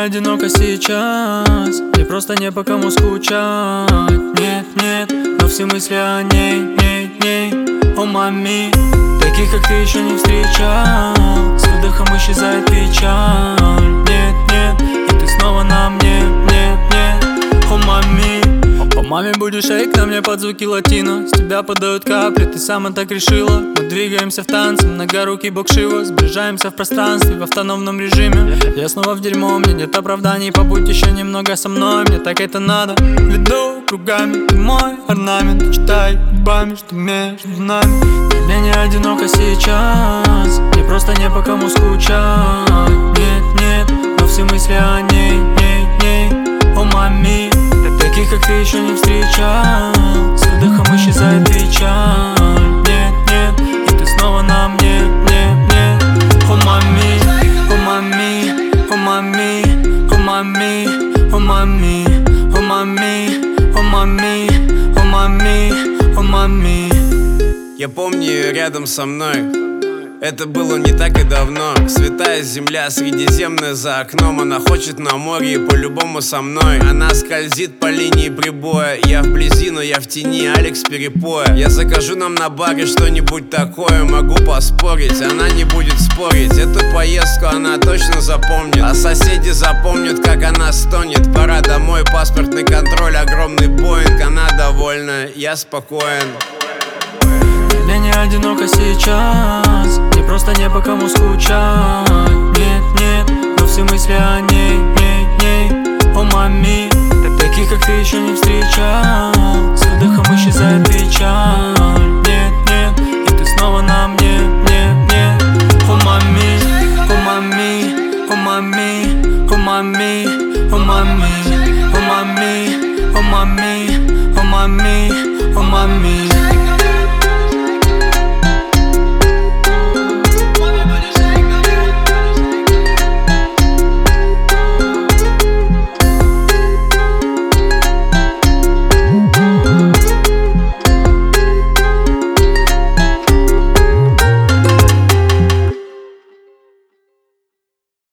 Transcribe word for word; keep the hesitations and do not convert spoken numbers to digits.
одиноко сейчас, мне просто не по кому скучать. Нет, нет, но все мысли о ней, ней, ней. О маме, таких как ты еще не встречал. С выдохом исчезает печаль. Нет, нет, и ты снова на мне, нет, нет. О маме, по маме будешь шейк на мне под звуки латино. С тебя падают капли, ты сама так решила. Мы двигаемся в танце, многорукий бог Шива. Сближаемся в пространстве, в автономном режиме. Я снова в дерьмо, мне нет оправданий. Побудь еще немного со мной, мне так это надо. Веду кругами, ты мой орнамент. Читай губами, что между нами. Мне не одиноко сейчас, мне просто не по кому скучать. Нет, нет, но все мысли о ней, ней, ней. О маме, таких как ты еще не встречал. С выдохом исчезает печаль. Нет, нет, и ты снова на мне, нет, нет. О маме, о маме, о маме, о маме, о маме, о маме, о маме, о маме, о маме. Я помню ее рядом со мной. Это было не так и давно. Святая земля, средиземная за окном. Она хочет на море и по-любому со мной. Она скользит по линии прибоя. Я вблизи, но я в тени, Алекс перепоя. Я закажу нам на баре что-нибудь такое. Могу поспорить, она не будет спорить. Эту поездку она точно запомнит. А соседи запомнят, как она стонет. Пора домой, паспортный контроль, огромный Боинг. Она довольна, я спокоен. Мне не одиноко сейчас, мне просто не по кому скучать. Нет, нет, но все мысли о ней, ней, ней. О маме, таких как ты еще не встречал. С выдохом исчезает печаль. Нет, нет, и ты снова на мне, нет, нет. О маме, о маме, о маме, о маме, о маме, о маме, о маме, о маме, о маме.